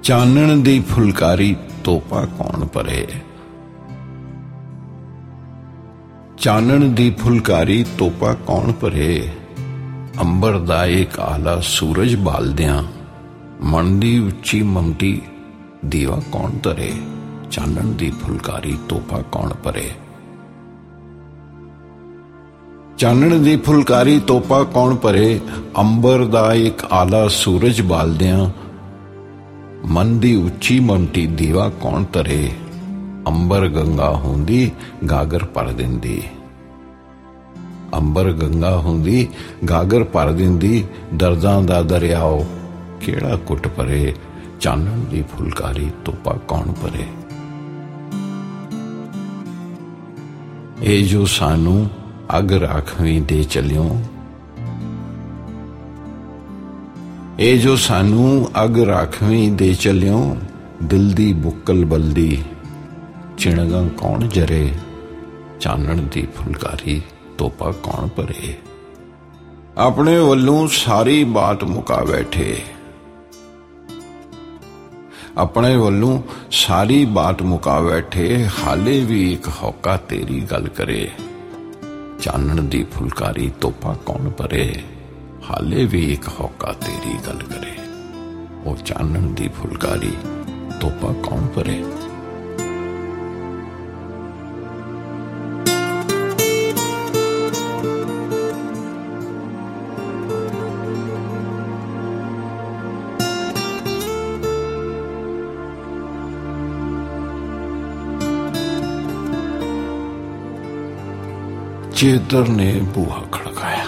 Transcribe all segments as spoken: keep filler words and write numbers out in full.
ਚਾਨਣ ਦੀ ਫੁਲਕਾਰੀ ਤੋਪਾ ਕੌਣ ਭਰੇ। ਚਾਨਣ ਦੀ ਫੁਲਕਾਰੀ ਤੋਪਾ ਕੌਣ ਭਰੇ। ਅੰਬਰ ਦਾ ਇੱਕ ਆਲਾ ਸੂਰਜ ਬਾਲਦਿਆਂ ਮਨ ਦੀ ਉੱਚੀ ਮਮਟੀ ਦੀਵਾ ਕੌਣ ਧਰੇ। ਚਾਨਣ ਦੀ ਫੁਲਕਾਰੀ ਤੋਪਾ ਕੌਣ ਭਰੇ। ਚਾਨਣ ਦੀ ਫੁਲਕਾਰੀ ਤੋਪਾ ਕੌਣ ਭਰੇ। ਅੰਬਰ ਦਾ ਇੱਕ ਆਲਾ ਸੂਰਜ ਬਾਲਦਿਆਂ ਮਨ ਦੀ ਉੱਚੀ ਮਮਟੀ ਦੀਵਾ ਕੌਣ ਧਰੇ। ਅੰਬਰ ਗੰਗਾ ਹੁੰਦੀ ਗਾਗਰ ਭਰ ਦਿੰਦੀ। ਅੰਬਰ ਗੰਗਾ ਹੁੰਦੀ ਗਾਗਰ ਭਰ ਦਿੰਦੀ। ਦਰਦਾਂ ਦਾ ਦਰਿਆਓ ਕਿਹੜਾ ਕੁੱਟ ਭਰੇ। ਚਾਨਣ ਦੀ ਫੁਲਕਾਰੀ ਤੋਪਾ ਕੌਣ ਭਰੇ। ਇਹ ਜੋ ਸਾਨੂੰ ਅੱਗ ਰਾਖਵੀਂ ਦੇ ਚੱਲਿਓ। ਇਹ ਜੋ ਸਾਨੂੰ ਅੱਗ ਰਾਖਵੀਂ ਦੇ ਚੱਲਿਓ। ਦਿਲ ਦੀ ਬੁੱਕਲ ਬਲਦੀ ਚਿਣਗਾਂ ਕੌਣ ਜਰੇ। ਚਾਨਣ ਦੀ ਫੁਲਕਾਰੀ ਤੋਪਾ ਕੌਣ ਭਰੇ। ਆਪਣੇ ਵੱਲੋਂ ਸਾਰੀ ਬਾਤ ਮੁਕਾ ਬੈਠੇ। ਆਪਣੇ ਵੱਲੋਂ ਸਾਰੀ ਬਾਤ ਮੁਕਾ ਬੈਠੇ। ਹਾਲੇ ਵੀ ਇੱਕ ਹੌਕਾ ਤੇਰੀ ਗੱਲ ਕਰੇ। ਚਾਨਣ ਦੀ ਫੁਲਕਾਰੀ ਤੋਪਾ ਕੌਣ ਭਰੇ। ਹਾਲੇ ਵੀ ਇੱਕ ਹੌਕਾ ਤੇਰੀ ਗੱਲ ਕਰੇ। ਉਹ ਚਾਨਣ ਦੀ ਫੁਲਕਾਰੀ ਤੋਪਾ ਕੌਣ ਭਰੇ। चेतर ने बूहा खड़काया।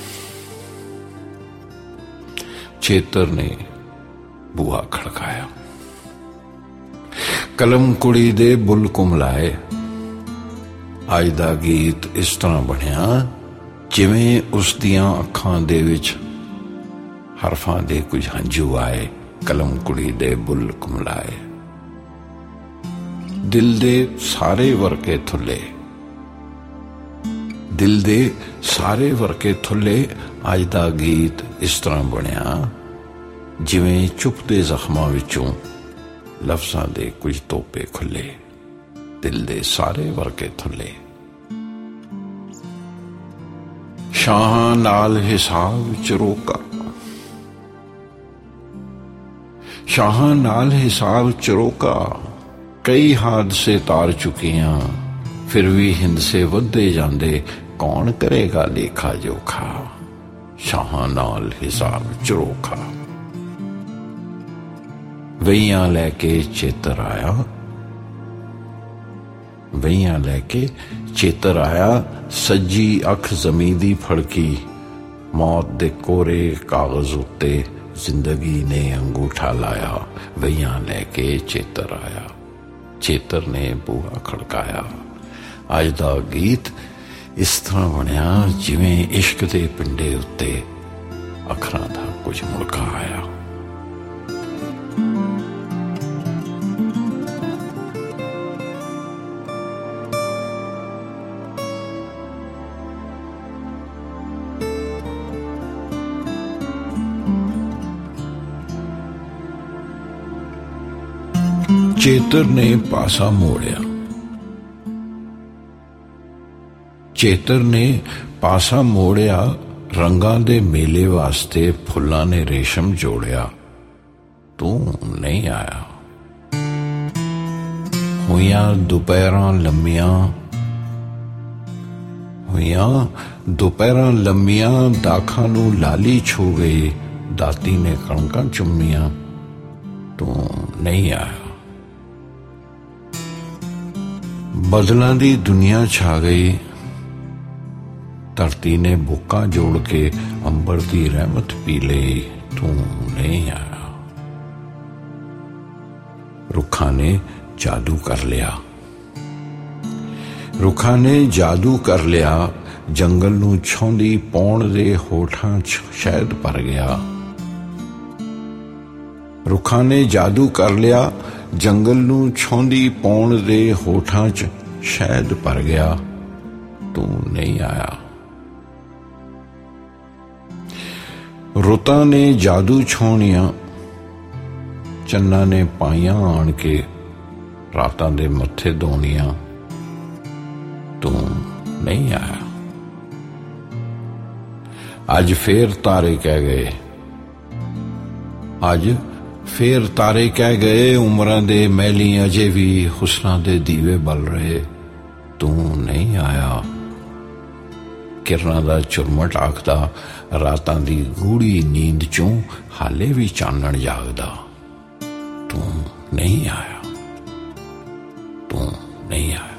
चेतर ने बूहा खड़काया। कलम कुड़ी दे बुल कुमलाए। अज दा गीत इस तरह बनिया जिवें उस दियां अखां दे विच हरफां दे कुछ हंझू आए। कलम कुड़ी दे बुल कुमलाए। दिल दे सारे वरके थुले। दिल दे सारे वरके थुले। अज दा गीत इस तरह बनिया जिवें चुपदे जख्मां विचों लफ्जां दे कुछ तोपे खुले। दिल दे सारे वरके थुले। शाहां नाल हिसाब चरोका। शाहां नाल हिसाब चरोका। कई हादसे तार चुकियां फिर भी हिंद से वधदे जांदे। कौन करेगा लेखा जोखा। शाहां नाल हिसाब चरोखा। वहियां लैके चेतर आया। वहियां लैके चेतर आया। सज्जी अख जमी दी फड़की। मौत दे कोरे कागज उत्ते जिंदगी ने अंगूठा लाया। वहियां लैके चेतर आया। चेतर ने बूहा खड़काया। अज दा गीत इस तरह बनिया जिवें इश्क दे पिंडे उत्ते अखरां दा कुछ मुड़का आया। चेतर ने पासा मोड़िया। चेतर ने पासा मोड़िया। रंगां दे मेले वास्ते फुल्लां ने रेशम जोड़िया। तू नहीं आया। हुईयां दोपहरां लम्मियां। हुईयां दोपहरां लम्मियां। दाखां नूं लाली छू गई। दाती ने कणकां चुम्मियां। तू नहीं आया। बदलां दी दुनिया छा गई। धरती ने बुक्का जोड़ के अंबर की रहमत पी ली। तू नहीं आया। रुखा ने जादू कर लिया। रुखा ने जादू कर लिया। जंगल नूं छौंदी पौण दे होठां च शहद भर गया। रुखा ने जादू कर लिया। जंगल नूं छौंदी पौण दे होठां च शहद भर गया। तू नहीं आया। रुतां ने जादू छाउणियां ਚੰਨਾਂ ਨੇ ਪਾਈਆਂ ਆਣ ਕੇ ਰਾਤਾਂ ਦੇ ਮੱਥੇ ਧੋਣੀਆਂ, ਤੂੰ ਨਹੀਂ ਆਇਆ। ਅੱਜ ਫੇਰ ਤਾਰੇ ਕਹਿ ਗਏ, ਅੱਜ ਫੇਰ ਤਾਰੇ ਕਹਿ ਗਏ, ਉਮਰਾਂ ਦੇ ਮਹਿਲੀ ਅਜੇ ਵੀ ਹੁਸਨਾਂ ਦੇ ਦੀਵੇ ਬਲ ਰਹੇ, ਤੂੰ ਨਹੀਂ ਆਇਆ। ਕਿਰਨਾਂ ਦਾ ਝੁਰਮਟ ਆਖਦਾ, ਰਾਤਾਂ ਦੀ ਗੂੜੀ ਨੀਂਦ ਚੋਂ ਹਾਲੇ ਵੀ ਚਾਨਣ ਜਾਗਦਾ, ਤੂੰ ਨਹੀਂ ਆਇਆ, ਤੂੰ ਨਹੀਂ ਆਇਆ।